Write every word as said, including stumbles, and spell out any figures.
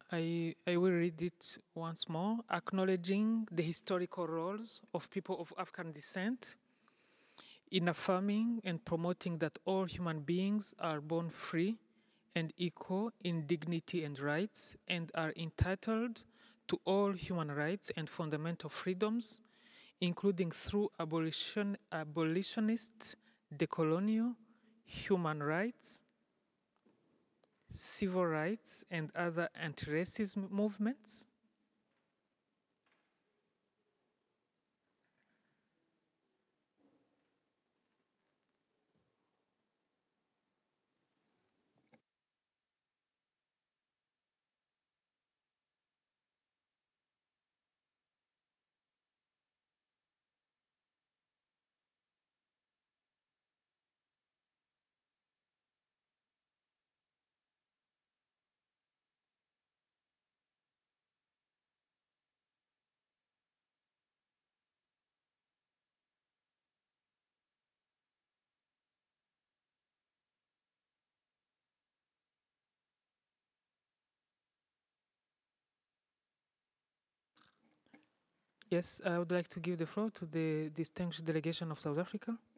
I, I will read it once more. Acknowledging the historical roles of people of African descent in affirming and promoting that all human beings are born free and equal in dignity and rights and are entitled to all human rights and fundamental freedoms, including through abolition, abolitionist, decolonial, human rights, civil rights, and other anti-racism movements. Yes, I would like to give the floor to the distinguished delegation of South Africa.